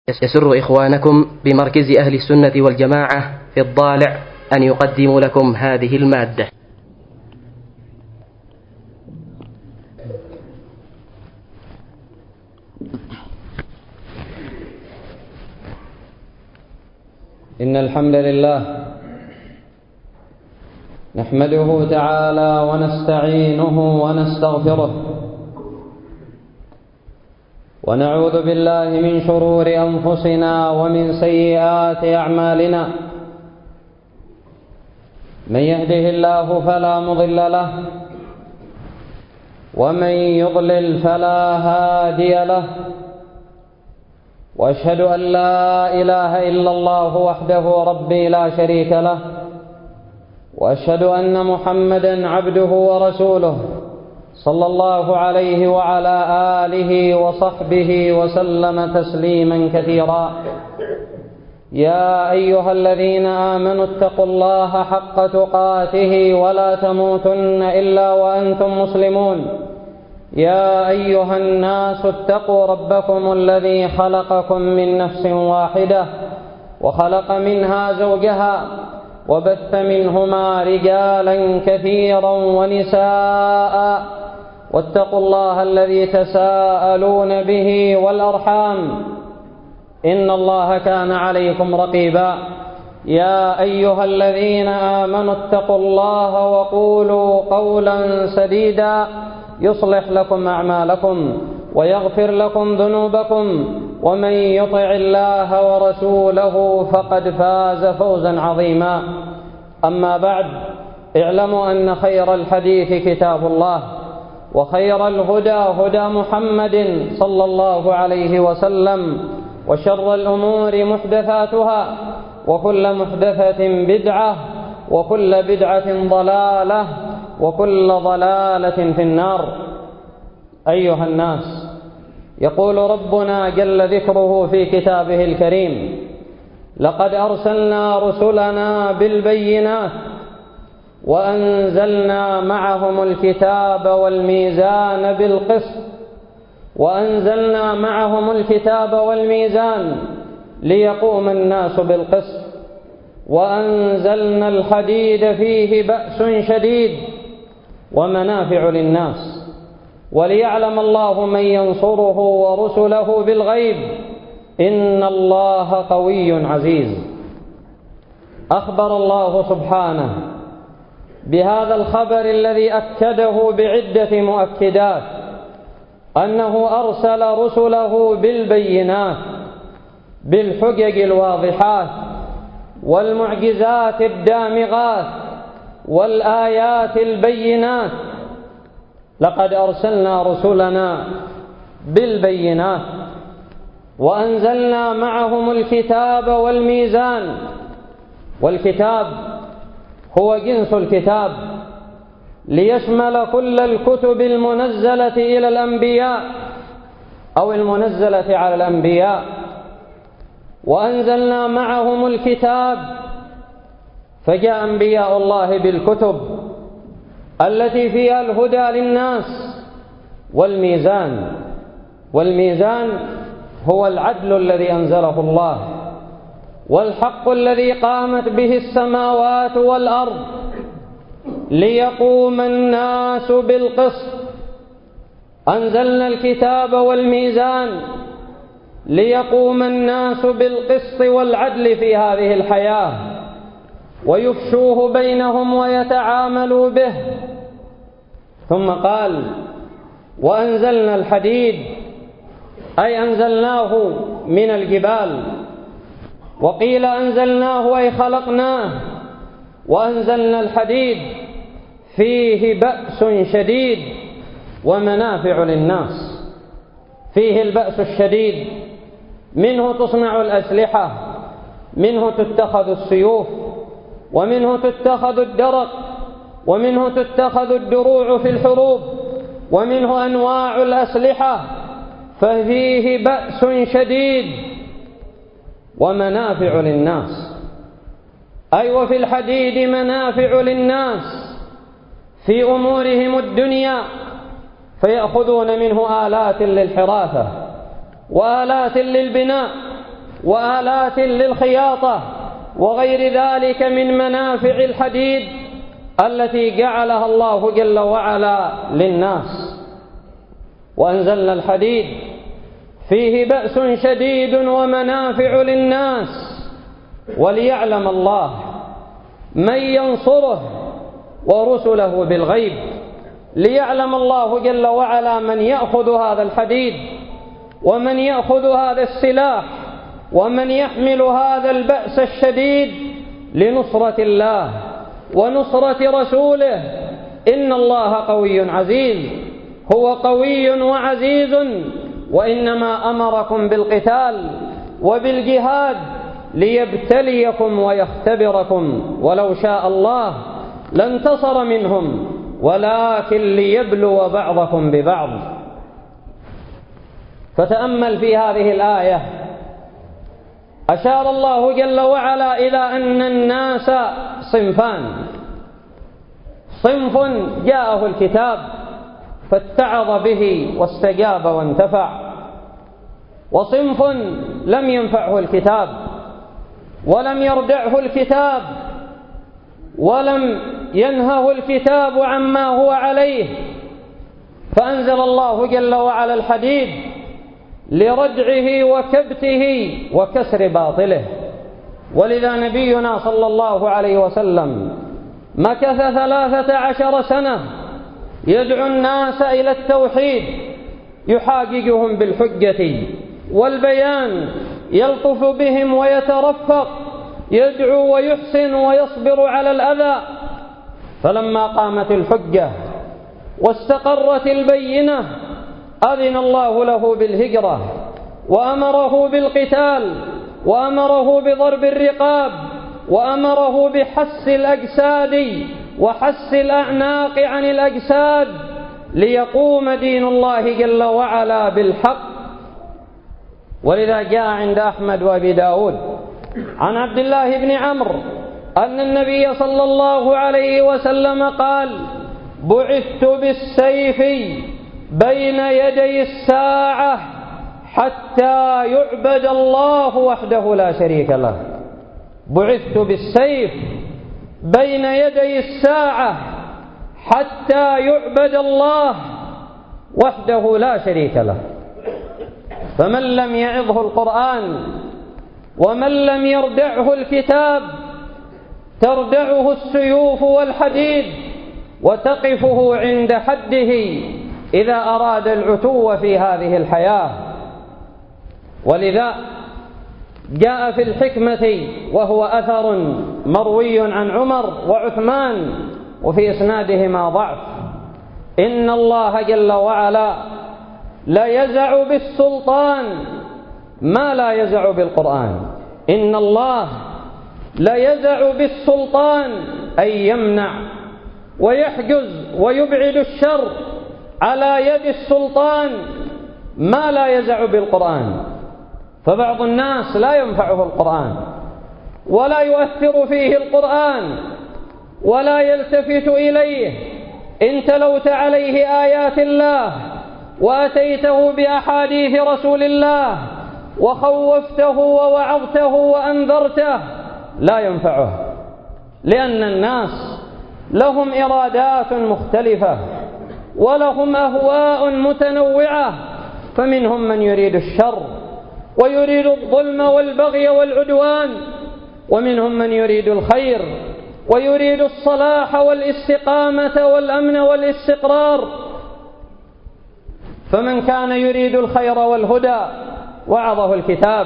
يسر إخوانكم بمركز أهل السنة والجماعة في الضالع أن يقدم لكم هذه المادة. إن الحمد لله نحمده تعالى ونستعينه ونستغفره ونعوذ بالله من شرور أنفسنا ومن سيئات أعمالنا. من يهده الله فلا مضل له ومن يضلل فلا هادي له، وأشهد أن لا إله إلا الله وحده ربي لا شريك له، وأشهد أن محمدا عبده ورسوله صلى الله عليه وعلى آله وصحبه وسلم تسليما كثيرا. يا أيها الذين آمنوا اتقوا الله حق تقاته ولا تموتن إلا وأنتم مسلمون. يا أيها الناس اتقوا ربكم الذي خلقكم من نفس واحدة وخلق منها زوجها وبث منهما رجالا كثيرا ونساء، واتقوا الله الذي تساءلون به والأرحام إن الله كان عليكم رقيبا. يا أيها الذين آمنوا اتقوا الله وقولوا قولا سديدا يصلح لكم أعمالكم ويغفر لكم ذنوبكم، ومن يطع الله ورسوله فقد فاز فوزا عظيما. أما بعد، اعلموا أن خير الحديث كتاب الله، وخير الهدى هدى محمد صلى الله عليه وسلم، وشر الأمور محدثاتها، وكل محدثة بدعة، وكل بدعة ضلالة، وكل ضلالة في النار. أيها الناس، يقول ربنا جل ذكره في كتابه الكريم: لقد أرسلنا رسلنا بالبينات وأنزلنا معهم الكتاب والميزان بالقسط وأنزلنا معهم الكتاب والميزان ليقوم الناس بالقسط وأنزلنا الحديد فيه بأس شديد ومنافع للناس وليعلم الله من ينصره ورسله بالغيب إن الله قوي عزيز. أخبر الله سبحانه بهذا الخبر الذي أكده بعدة مؤكدات أنه أرسل رسله بالبينات، بالحجج الواضحات والمعجزات الدامغات والآيات البينات. لقد أرسلنا رسلنا بالبينات وأنزلنا معهم الكتاب والميزان. والكتاب هو جنس الكتاب ليشمل كل الكتب المنزلة إلى الأنبياء أو المنزلة على الأنبياء. وأنزلنا معهم الكتاب فجاء أنبياء الله بالكتب التي فيها الهدى للناس، والميزان هو العدل الذي أنزله الله، والحق الذي قامت به السماوات والأرض ليقوم الناس بالقسط. أنزلنا الكتاب والميزان ليقوم الناس بالقسط والعدل في هذه الحياة ويفشوه بينهم ويتعاملوا به. ثم قال: وأنزلنا الحديد، أي أنزلناه من الجبال، وقيل أنزلناه أي خلقناه. وأنزلنا الحديد فيه بأس شديد ومنافع للناس. فيه البأس الشديد، منه تصنع الأسلحة، منه تتخذ السيوف، ومنه تتخذ الدرق، ومنه تتخذ الدروع في الحروب، ومنه أنواع الأسلحة، ففيه بأس شديد ومنافع للناس. أي وفي الحديد منافع للناس في أمورهم الدنيا، فيأخذون منه آلات للحراثة وآلات للبناء وآلات للخياطة وغير ذلك من منافع الحديد التي جعلها الله جل وعلا للناس. وأنزلنا الحديد فيه بأس شديد ومنافع للناس، وليعلم الله من ينصره ورسله بالغيب، ليعلم الله جل وعلا من يأخذ هذا الحديد ومن يأخذ هذا السلاح ومن يحمل هذا البأس الشديد لنصرة الله ونصرة رسوله. إن الله قوي عزيز، هو قوي وعزيز، وإنما أمركم بالقتال وبالجهاد ليبتليكم ويختبركم، ولو شاء الله لانتصر منهم ولكن ليبلو بعضكم ببعض. فتأمل في هذه الآية، أشار الله جل وعلا إلى أن الناس صنفان: صنف جاءه الكتاب فاتعظ به واستجاب وانتفع، وصنف لم ينفعه الكتاب ولم يردعه الكتاب ولم ينهه الكتاب عما هو عليه، فأنزل الله جل وعلا الحديد لردعه وكبته وكسر باطله. ولذا نبينا صلى الله عليه وسلم مكث 13 سنة يدعو الناس إلى التوحيد، يحاججهم بالحجة والبيان، يلطف بهم ويترفق، يدعو ويحسن ويصبر على الأذى. فلما قامت الحجة واستقرت البينة أذن الله له بالهجرة وأمره بالقتال وأمره بضرب الرقاب وأمره بحس الأجساد وحس الأعناق عن الأجساد ليقوم دين الله جل وعلا بالحق. ولذا جاء عند أحمد وأبي داود عن عبد الله بن عمرو أن النبي صلى الله عليه وسلم قال: بعثت بالسيف بين يدي الساعة حتى يعبد الله وحده لا شريك له. بعثت بالسيف بين يدي الساعة حتى يعبد الله وحده لا شريك له. فمن لم يعظه القرآن ومن لم يردعه الكتاب تردعه السيوف والحديد وتقفه عند حده إذا أراد العتو في هذه الحياة. ولذا جاء في الحكمة، وهو أثر مروي عن عمر وعثمان وفي إسنادهما ضعف: إن الله جل وعلا لا يزع بالسلطان ما لا يزع بالقرآن. إن الله لا يزع بالسلطان أي يمنع ويحجز ويبعد الشر على يد السلطان ما لا يزع بالقرآن. فبعض الناس لا ينفعه القرآن ولا يؤثر فيه القرآن ولا يلتفت إليه. إن تلوت عليه آيات الله وأتيته بأحاديث رسول الله وخوفته ووعظته وأنذرته لا ينفعه، لأن الناس لهم إرادات مختلفة ولهم أهواء متنوعة، فمنهم من يريد الشر ويريد الظلم والبغي والعدوان، ومنهم من يريد الخير ويريد الصلاح والاستقامة والأمن والاستقرار. فمن كان يريد الخير والهدى وعظه الكتاب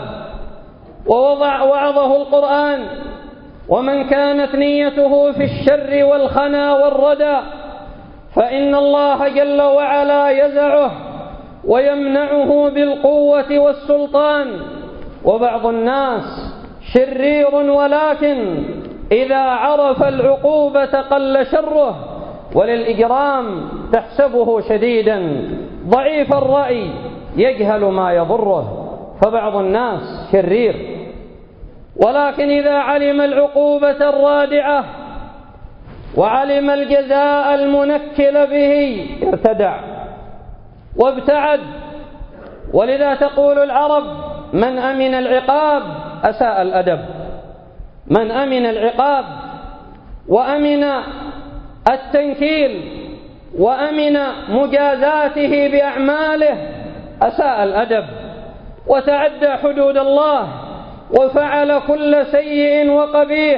ووعظه القرآن، ومن كانت نيته في الشر والخنا والردى فإن الله جل وعلا يزعه ويمنعه بالقوة والسلطان. وبعض الناس شرير ولكن إذا عرف العقوبة قل شره، وللإجرام تحسبه شديدا ضعيف الرأي يجهل ما يضره. فبعض الناس شرير ولكن إذا علم العقوبة الرادعة وعلم الجزاء المنكل به ارتدع وابتعد. ولذا تقول العرب: من أمن العقاب أساء الأدب، من أمن العقاب وأمن التنكيل وأمن مجازاته بأعماله أساء الأدب وتعدى حدود الله وفعل كل سيء وقبيح.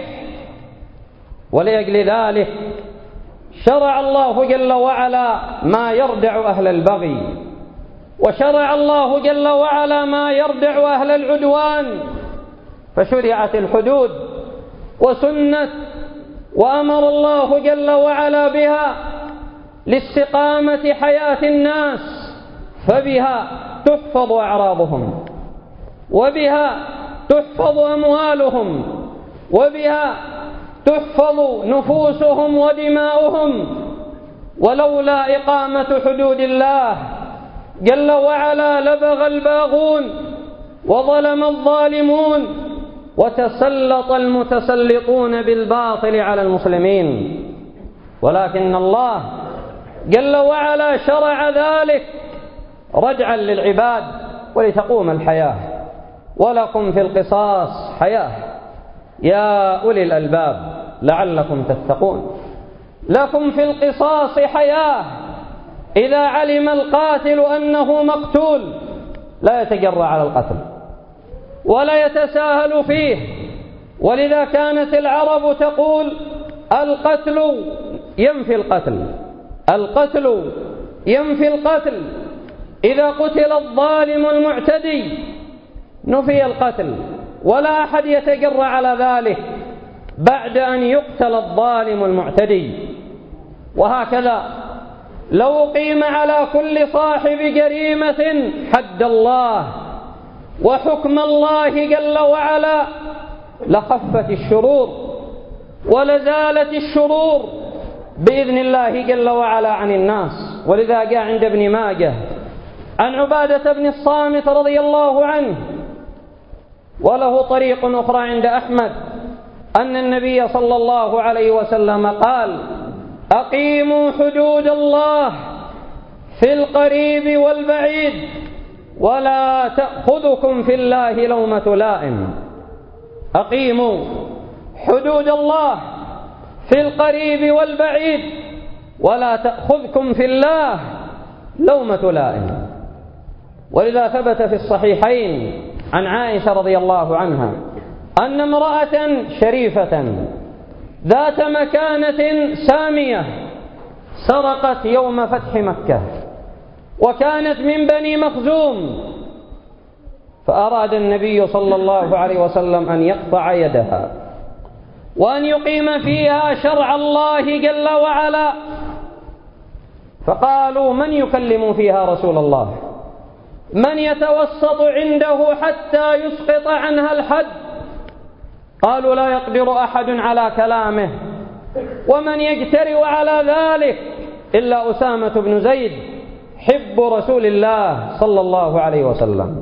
ولأجل ذلك شرع الله جل وعلا ما يردع أهل البغي، وشرع الله جل وعلا ما يردع أهل العدوان، فشرعت الحدود وسنت وأمر الله جل وعلا بها لاستقامة حياة الناس، فبها تحفظ أعراضهم، وبها تحفظ أموالهم، وبها تحفظ نفوسهم ودماؤهم. ولولا إقامة حدود الله جل وعلا لبغى الباغون وظلم الظالمون وتسلط المتسلطون بالباطل على المسلمين، ولكن الله جل وعلا شرع ذلك ردعا للعباد ولتقوم الحياة. ولكم في القصاص حياة يا أولي الألباب لعلكم تتقون. لكم في القصاص حياة، إذا علم القاتل أنه مقتول لا يتجرأ على القتل ولا يتساهل فيه. ولذا كانت العرب تقول القتل ينفي القتل، القتل ينفي القتل. إذا قتل الظالم المعتدي نفي القتل، ولا أحد يتجرأ على ذلك بعد أن يقتل الظالم المعتدي. وهكذا لو قيم على كل صاحب جريمة حد الله وحكم الله جل وعلا لخفت الشرور ولزالت الشرور بإذن الله جل وعلا عن الناس. ولذا جاء عند ابن ماجه عن عبادة بن الصامت رضي الله عنه، وله طريق أخرى عند أحمد، أن النبي صلى الله عليه وسلم قال: أقيموا حدود الله في القريب والبعيد ولا تأخذكم في الله لومة لائم. أقيموا حدود الله في القريب والبعيد ولا تأخذكم في الله لومة لائم. ولذا ثبت في الصحيحين عن عائشة رضي الله عنها أن امرأة شريفة ذات مكانة سامية سرقت يوم فتح مكة، وكانت من بني مخزوم، فأراد النبي صلى الله عليه وسلم أن يقطع يدها وأن يقيم فيها شرع الله جل وعلا. فقالوا: من يكلم فيها رسول الله؟ من يتوسط عنده حتى يسقط عنها الحد؟ قالوا: لا يقدر أحد على كلامه، ومن يجترئ على ذلك إلا أسامة بن زيد حب رسول الله صلى الله عليه وسلم.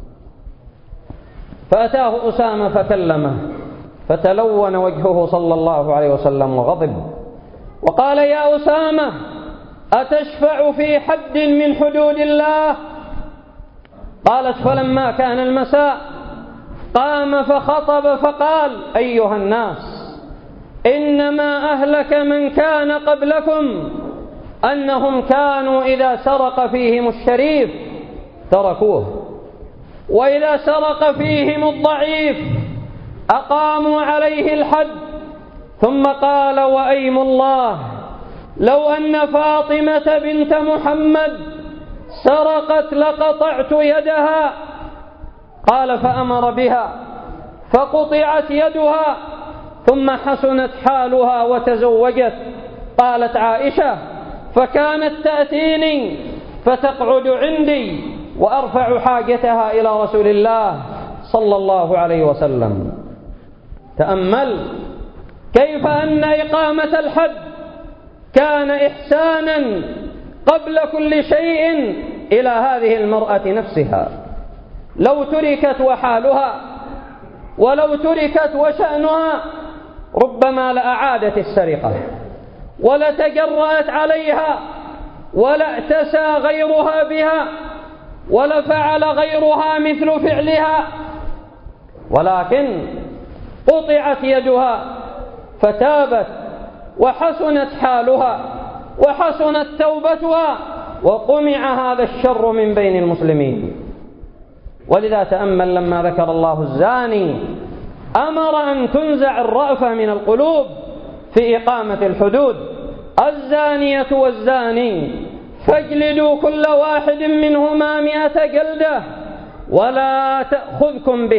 فأتاه أسامة فكلمه، فتلون وجهه صلى الله عليه وسلم وغضب وقال: يا أسامة، أتشفع في حد من حدود الله؟ قالت: فلما كان المساء قام فخطب فقال: أيها الناس، إنما أهلك من كان قبلكم أنهم كانوا إذا سرق فيهم الشريف تركوه، وإذا سرق فيهم الضعيف أقاموا عليه الحد. ثم قال: وأيم الله، لو أن فاطمة بنت محمد سرقت لقطعت يدها. قال: فأمر بها فقطعت يدها، ثم حسنت حالها وتزوجت. قالت عائشة: فكانت تأتيني فتقعد عندي وأرفع حاجتها إلى رسول الله صلى الله عليه وسلم. تأمل كيف أن إقامة الحد كان إحسانا قبل كل شيء إلى هذه المرأة نفسها. لو تركت وحالها ولو تركت وشأنها ربما لأعادت السرقة ولتجرأت عليها ولا اعتسى غيرها بها، ولفعل غيرها مثل فعلها، ولكن قطعت يدها فتابت وحسنت حالها وحسنت توبتها وقمع هذا الشر من بين المسلمين. ولذا تأمل لما ذكر الله الزاني أمر أن تنزع الرأفة من القلوب في إقامة الحدود. الزانية والزاني فاجلدوا كل واحد منهما 100 جلدة ولا تأخذكم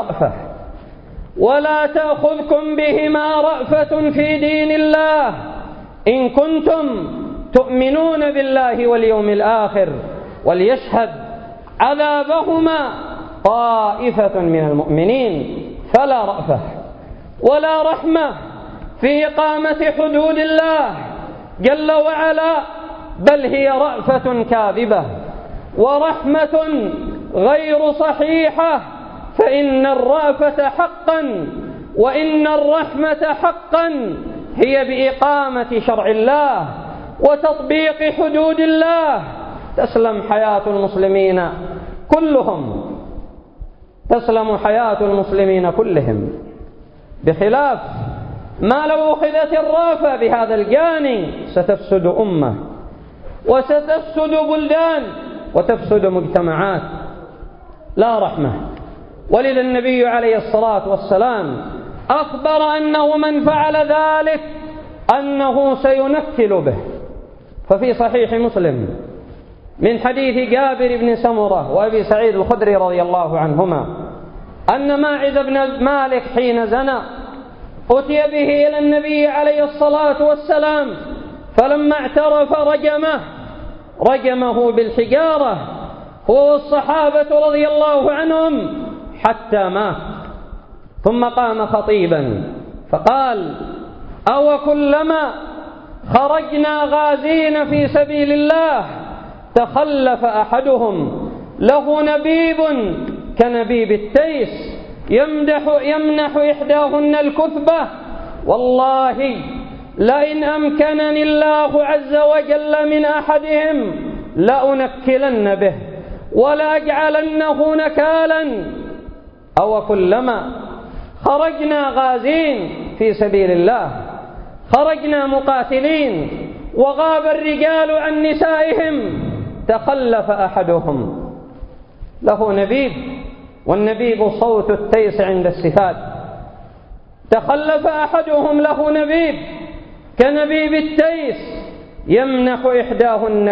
بهما رأفة في دين الله إن كنتم تؤمنون بالله واليوم الآخر وليشهد عذابهما طائفة من المؤمنين. فلا رأفة ولا رحمة في إقامة حدود الله جل وعلا، بل هي رأفة كاذبة ورحمة غير صحيحة. فإن الرأفة حقا وإن الرحمة حقا هي بإقامة شرع الله وتطبيق حدود الله تسلم حياة المسلمين كلهم، بخلاف ما لو أخذت الرأفة بهذا الجاني ستفسد أمة وستفسد بلدان وتفسد مجتمعات. لا رحمة. ولذا النبي عليه الصلاة والسلام أخبر أنه من فعل ذلك أنه سينكل به. ففي صحيح مسلم من حديث جابر بن سمرة وأبي سعيد الخدري رضي الله عنهما أن ماعز بن مالك حين زنى أتي به إلى النبي عليه الصلاة والسلام، فلما اعترف رجمه بالحجارة هو والصحابة رضي الله عنهم حتى مات. ثم قام خطيبا فقال: أو كلما خرجنا غازين في سبيل الله تخلف أحدهم له نبيب كنبيب التيس يمنح إحداهن الكثبة، والله لئن أمكنني الله عز وجل من أحدهم لأنكلن به ولأجعلنه نكالا. أو كلما خرجنا غازين في سبيل الله، خرجنا مقاتلين وغاب الرجال عن نسائهم، تخلف أحدهم له نبيب، والنبيب صوت التيس عند السفاد، تخلف أحدهم له نبيب كنبيب التيس يمنح إحداهن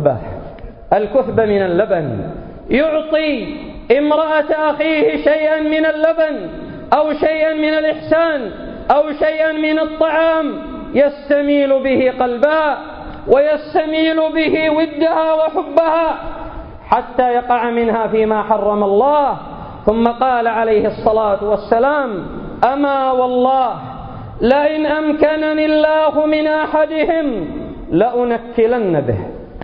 الكثبة من اللبن، يعطي امرأة أخيه شيئا من اللبن أو شيئا من الإحسان أو شيئا من الطعام يستميل به قلبها ويستميل به ودها وحبها حتى يقع منها فيما حرم الله. ثم قال عليه الصلاة والسلام: أما والله لئن أمكنني الله من أحدهم لأنكلن به.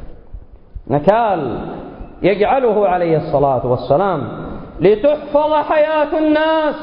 نكال يجعله عليه الصلاة والسلام لتحفظ حياة الناس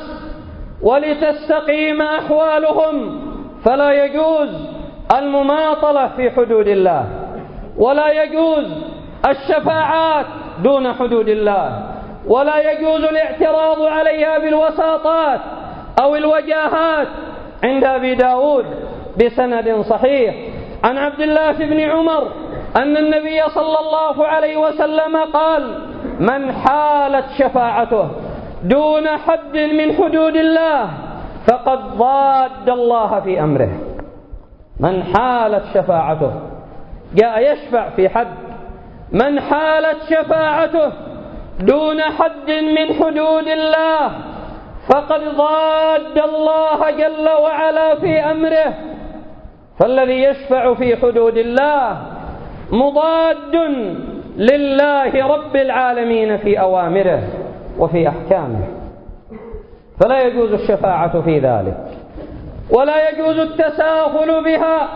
ولتستقيم أحوالهم. فلا يجوز المماطلة في حدود الله، ولا يجوز الشفاعات دون حدود الله، ولا يجوز الاعتراض عليها بالوساطات أو الوجاهات. عند أبي داود بسند صحيح عن عبد الله بن عمر أن النبي صلى الله عليه وسلم قال: من حالت شفاعته دون حد من حدود الله فقد ضاد الله في أمره. من حالت شفاعته، جاء يشفع في حد، من حالت شفاعته دون حد من حدود الله فقد ضاد الله جل وعلا في أمره. فالذي يشفع في حدود الله مضاد لله رب العالمين في أوامره وفي أحكامه، فلا يجوز الشفاعة في ذلك، ولا يجوز التساهل بها.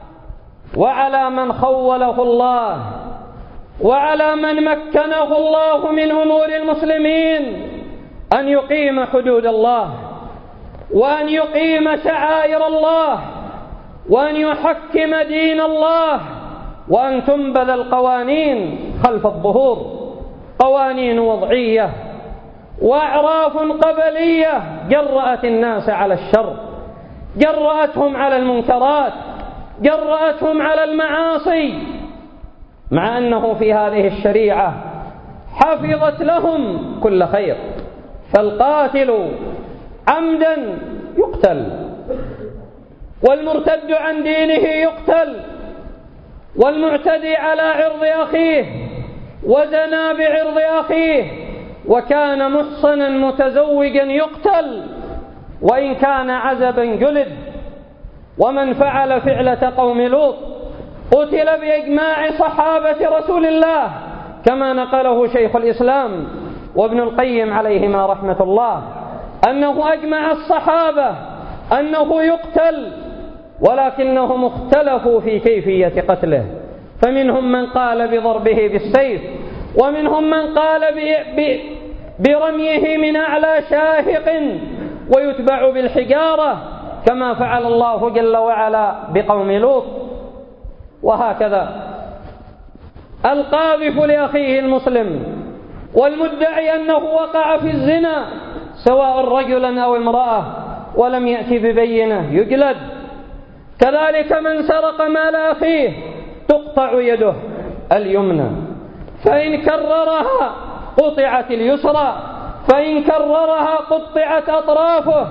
وعلى من خوله الله وعلى من مكنه الله من أمور المسلمين أن يقيم حدود الله وأن يقيم شعائر الله وأن يحكم دين الله وأن تنبذ القوانين خلف الظهور. قوانين وضعية وأعراف قبلية جرأت الناس على الشر، جرأتهم على المنكرات، جرأتهم على المعاصي، مع أنه في هذه الشريعة حفظت لهم كل خير. فالقاتل عمدا يقتل، والمرتد عن دينه يقتل، والمعتدي على عرض أخيه وزنى بعرض أخيه وكان محصنا متزوجا يقتل، وإن كان عزبا جلد. ومن فعل فعلة قوم لوط قتل بإجماع صحابة رسول الله، كما نقله شيخ الإسلام وابن القيم عليهما رحمة الله، أنه أجمع الصحابة أنه يقتل، ولكنهم اختلفوا في كيفية قتله، فمنهم من قال بضربه بالسيف، ومنهم من قال برميه من أعلى شاهق ويتبع بالحجارة، كما فعل الله جل وعلا بقوم لوط. وهكذا القاذف لأخيه المسلم والمدعي أنه وقع في الزنا سواء رجلا أو امرأة ولم يأتي ببينة يجلد. كذلك من سرق مال أخيه تقطع يده اليمنى، فإن كررها قطعت اليسرى، فإن كررها قطعت أطرافه.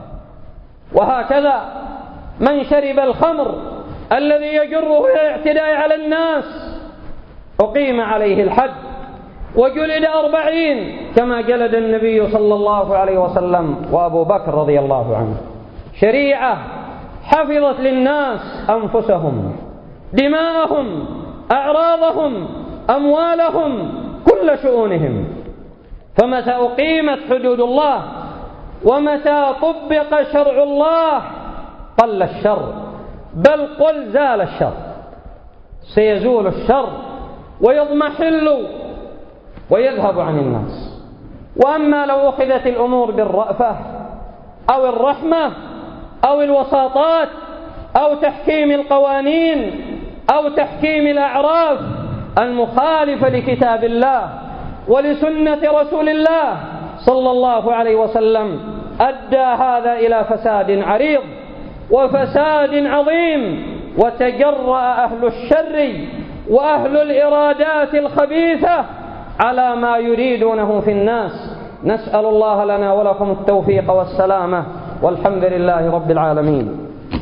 وهكذا من شرب الخمر الذي يجره إلى الاعتداء على الناس أقيم عليه الحد وجلد 40 كما جلد النبي صلى الله عليه وسلم وأبو بكر رضي الله عنه. شريعة حفظت للناس أنفسهم، دماءهم، أعراضهم، أموالهم، كل شؤونهم. فمتى أقيمت حدود الله ومتى طبق شرع الله قل الشر، بل قل زال الشر، سيزول الشر ويضمحل ويذهب عن الناس. وأما لو أخذت الأمور بالرأفة أو الرحمة أو الوساطات أو تحكيم القوانين أو تحكيم الأعراف المخالفة لكتاب الله ولسنة رسول الله صلى الله عليه وسلم، أدى هذا إلى فساد عريض وفساد عظيم، وتجرأ أهل الشر وأهل الإرادات الخبيثة على ما يريدونه في الناس. نسأل الله لنا ولكم التوفيق والسلامة، والحمد لله رب العالمين.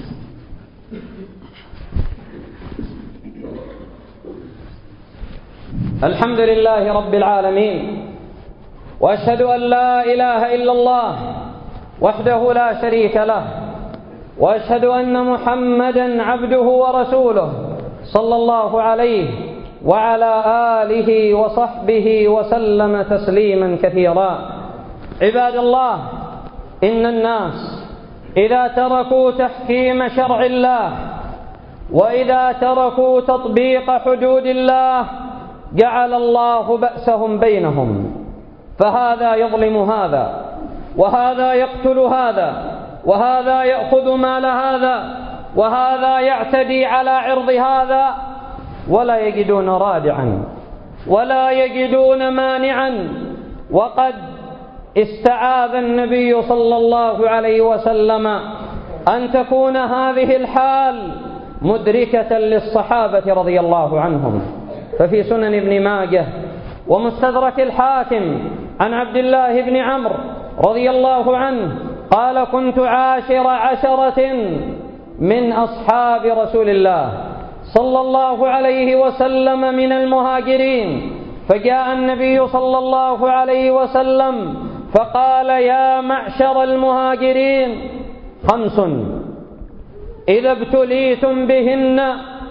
الحمد لله رب العالمين، وأشهد أن لا إله إلا الله وحده لا شريك له، وأشهد أن محمدا عبده ورسوله صلى الله عليه وعلى آله وصحبه وسلم تسليما كثيرا. عباد الله، إن الناس إذا تركوا تحكيم شرع الله وإذا تركوا تطبيق حدود الله جعل الله بأسهم بينهم، فهذا يظلم هذا، وهذا يقتل هذا، وهذا يأخذ مال هذا، وهذا يعتدي على عرض هذا، ولا يجدون رادعا ولا يجدون مانعا. وقد استعاذ النبي صلى الله عليه وسلم أن تكون هذه الحال مدركة للصحابة رضي الله عنهم. ففي سنن ابن ماجه ومستدرك الحاكم عن عبد الله بن عمرو رضي الله عنه قال: كنت عاشر 10 من أصحاب رسول الله صلى الله عليه وسلم من المهاجرين، فجاء النبي صلى الله عليه وسلم فقال: يا معشر المهاجرين 5 إذا ابتليتم بهن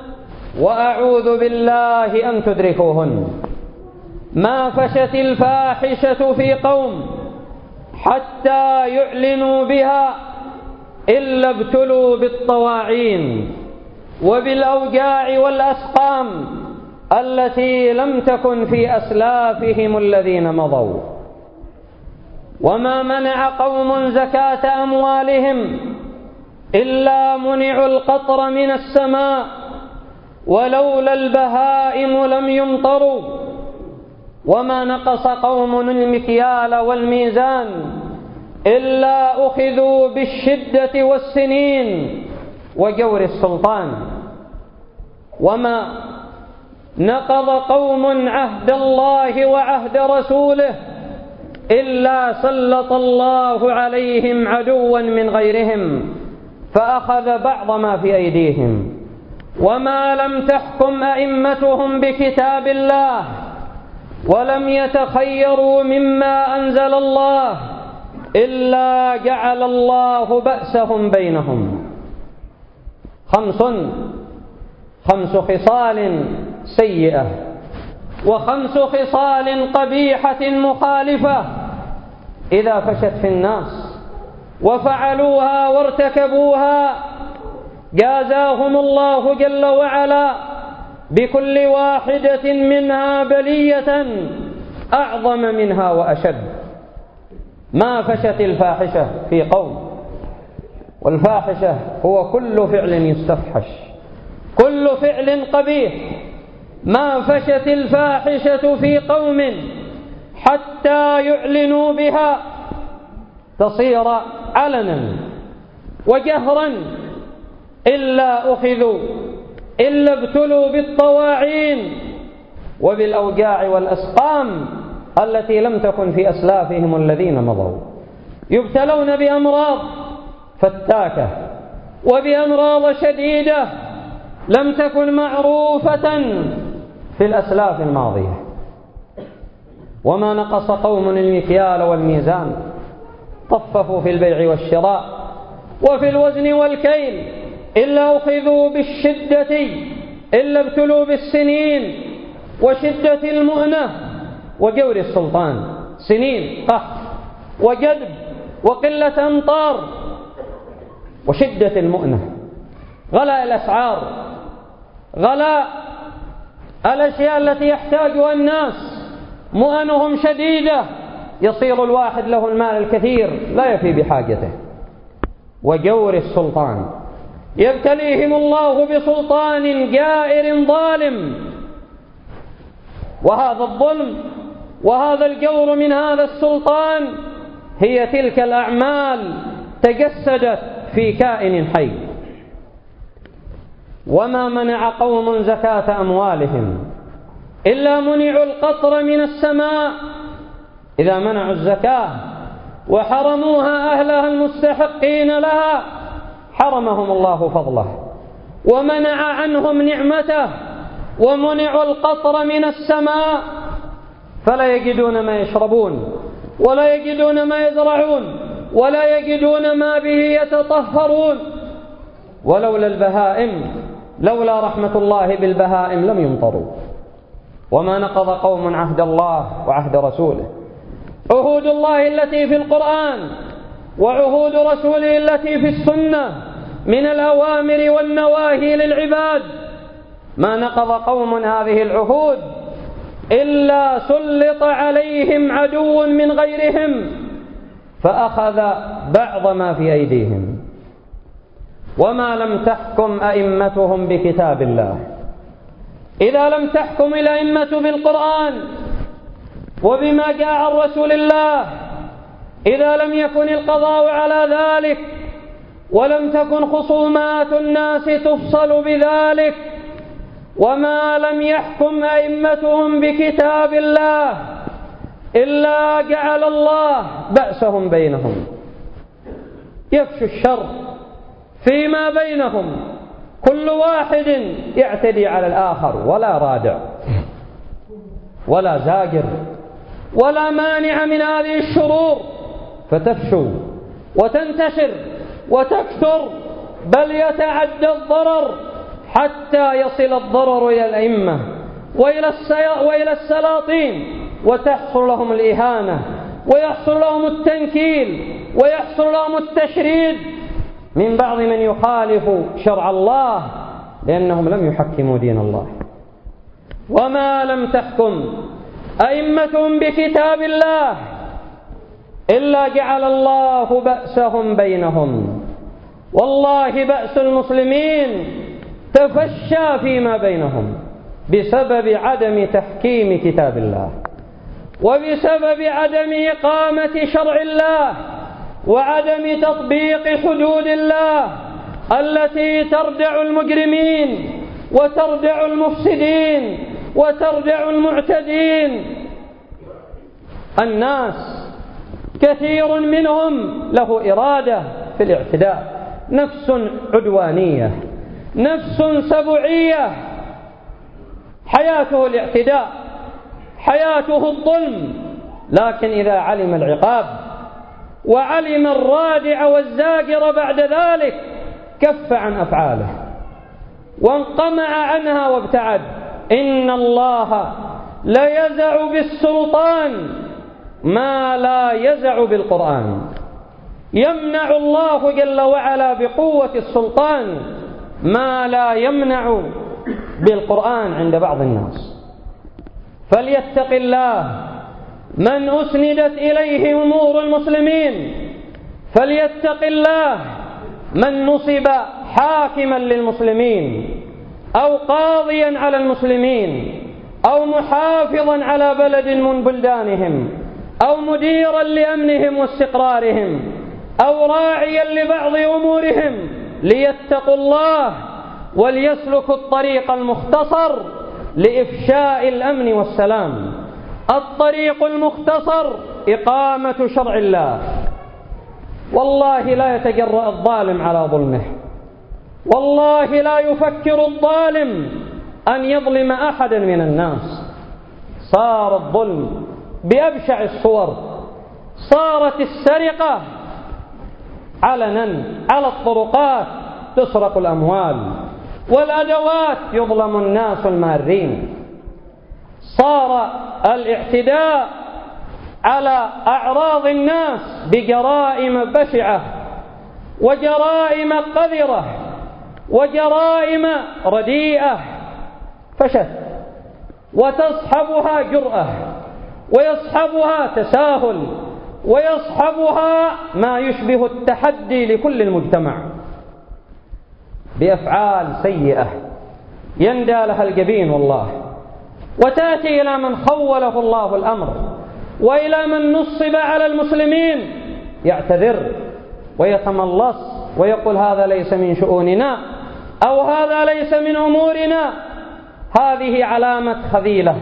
وأعوذ بالله أن تدركوهن: ما فشت الفاحشة في قوم حتى يعلنوا بها إلا ابتلوا بالطواعين وبالأوجاع والأسقام التي لم تكن في أسلافهم الذين مضوا. وما منع قوم زكاة أموالهم إلا منعوا القطر من السماء، ولولا البهائم لم يمطروا. وما نقص قوم المكيال والميزان إلا أخذوا بالشدة والسنين وجور السلطان. وما نقض قوم عهد الله وعهد رسوله إلا سلط الله عليهم عدوا من غيرهم فأخذ بعض ما في أيديهم. وما لم تحكم أئمتهم بكتاب الله ولم يتخيروا مما أنزل الله إلا جعل الله بأسهم بينهم. 5 خصال سيئة و5 خصال قبيحة مخالفة إذا فشت في الناس وفعلوها وارتكبوها جازاهم الله جل وعلا بكل واحدة منها بلية أعظم منها وأشد. ما فشت الفاحشة في قوم، والفاحشة هو كل فعل يستفحش، كل فعل قبيح. ما فشت الفاحشة في قوم حتى يعلنوا بها تصير علنا وجهرا إلا ابتلوا بالطواعين وبالأوجاع والأسقام التي لم تكن في أسلافهم الذين مضوا. يبتلون بأمراض فتاكة وبأمراض شديدة لم تكن معروفة في الأسلاف الماضية. وما نقص قوم المكيال والميزان، طففوا في البيع والشراء وفي الوزن والكيل إلا أخذوا بالشدة إلا ابتلوا بالسنين وشدة المؤنة وجور السلطان. سنين قحط وجدب وقلة أمطار وشدة المؤنة، غلاء الأسعار، غلاء الأشياء التي يحتاجها الناس، مؤنهم شديدة، يصير الواحد له المال الكثير لا يفي بحاجته. وجور السلطان، يبتليهم الله بسلطان جائر ظالم. وهذا الظلم وهذا الجور من هذا السلطان هي تلك الأعمال تجسدت في كائن حي. وما منع قوم زكاة أموالهم إلا منعوا القطر من السماء. إذا منعوا الزكاة وحرموها أهلها المستحقين لها حرمهم الله فضله ومنع عنهم نعمته ومنعوا القطر من السماء، فلا يجدون ما يشربون ولا يجدون ما يزرعون ولا يجدون ما به يتطهرون. ولولا البهائم، لولا رحمة الله بالبهائم لم يمطروا. وما نقض قوم عهد الله وعهد رسوله، عهود الله التي في القرآن وعهود رسوله التي في السنة من الأوامر والنواهي للعباد. ما نقض قوم هذه العهود إلا سلط عليهم عدو من غيرهم فأخذ بعض ما في أيديهم. وما لم تحكم أئمتهم بكتاب الله، إذا لم تحكم الأئمة بالقرآن وبما جاء عن رسول الله، إذا لم يكن القضاء على ذلك ولم تكن خصومات الناس تفصل بذلك، وما لم يحكم أئمتهم بكتاب الله إلا جعل الله بأسهم بينهم، يفشو الشر فيما بينهم، كل واحد يعتدي على الآخر ولا رادع ولا زاجر ولا مانع من هذه الشرور، فتفشو وتنتشر وتكثر، بل يتعدى الضرر حتى يصل الضرر إلى الأئمة وإلى السلاطين، وتحصل لهم الإهانة ويحصل لهم التنكيل ويحصل لهم التشريد من بعض من يخالف شرع الله لأنهم لم يحكموا دين الله. وما لم تحكم أئمتهم بكتاب الله إلا جعل الله بأسهم بينهم. والله بأس المسلمين تفشى فيما بينهم بسبب عدم تحكيم كتاب الله. وبسبب عدم إقامة شرع الله وعدم تطبيق حدود الله التي تردع المجرمين وتردع المفسدين وتردع المعتدين. الناس كثير منهم له إرادة في الاعتداء، نفس عدوانية، نفس سبوعية، حياته الاعتداء، حياته الظلم. لكن إذا علم العقاب وعلم الرادع والزاجر بعد ذلك كف عن أفعاله وانقمع عنها وابتعد. إن الله لا يزع بالسلطان ما لا يزع بالقرآن. يمنع الله جل وعلا بقوة السلطان ما لا يمنع بالقرآن عند بعض الناس. فليتق الله من أسندت إليه أمور المسلمين، فليتق الله من نصب حاكما للمسلمين أو قاضيا على المسلمين أو محافظا على بلد من بلدانهم أو مديرا لأمنهم واستقرارهم أو راعيا لبعض أمورهم، ليتقوا الله وليسلكوا الطريق المختصر لإفشاء الأمن والسلام. الطريق المختصر إقامة شرع الله. والله لا يتجرأ الظالم على ظلمه، والله لا يفكر الظالم أن يظلم أحدا من الناس. صار الظلم بأبشع الصور، صارت السرقة علنا على الطرقات، تسرق الأموال والأدوات، يظلم الناس المارين. صار الاعتداء على أعراض الناس بجرائم بشعة وجرائم قذرة وجرائم رديئة فشت، وتصحبها جرأة ويصحبها تساهل ويصحبها ما يشبه التحدي لكل المجتمع بأفعال سيئة يندى لها الجبين والله، وتأتي إلى من خوله الله الأمر وإلى من نصب على المسلمين يعتذر ويتملص ويقول هذا ليس من شؤوننا أو هذا ليس من أمورنا. هذه علامة خذيلة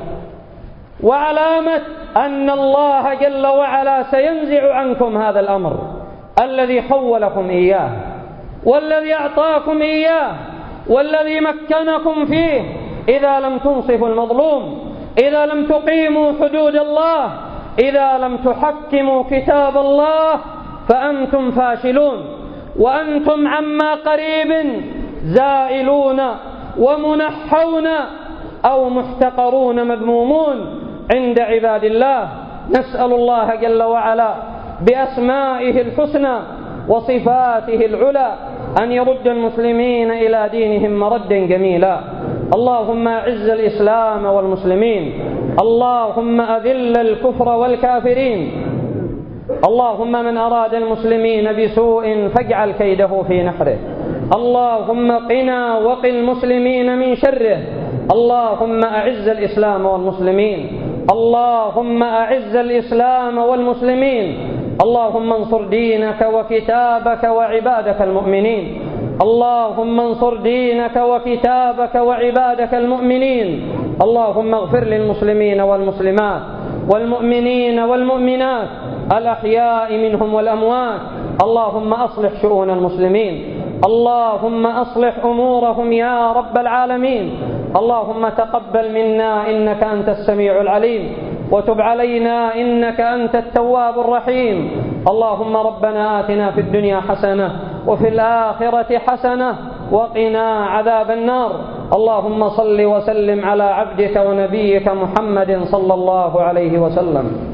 وعلامة أن الله جل وعلا سينزع عنكم هذا الأمر الذي خولكم إياه والذي أعطاكم إياه والذي مكنكم فيه. إذا لم تنصفوا المظلوم، إذا لم تقيموا حدود الله، إذا لم تحكموا كتاب الله، فأنتم فاشلون، وأنتم عما قريب زائلون ومنحون أو محتقرون مذمومون عند عباد الله. نسأل الله جل وعلا بأسمائه الحسنى وصفاته العلى أن يرد المسلمين إلى دينهم مردا جميلا. اللهم أعز الإسلام والمسلمين، اللهم أذل الكفر والكافرين، اللهم من أراد المسلمين بسوء فاجعل كيده في نحره، اللهم قنا وقِ المسلمين من شره، اللهم أعز الإسلام والمسلمين، اللهم أعز الإسلام والمسلمين، اللهم انصر دينك وكتابك وعبادك المؤمنين، اللهم انصر دينك وكتابك وعبادك المؤمنين، اللهم اغفر للمسلمين والمسلمات والمؤمنين والمؤمنات الأحياء منهم والأموات، اللهم أصلح شؤون المسلمين، اللهم أصلح أمورهم يا رب العالمين، اللهم تقبل منا إنك أنت السميع العليم، وتب علينا إنك أنت التواب الرحيم. اللهم ربنا آتنا في الدنيا حسنة وفي الآخرة حسنة وقنا عذاب النار. اللهم صل وسلم على عبدك ونبيك محمد صلى الله عليه وسلم.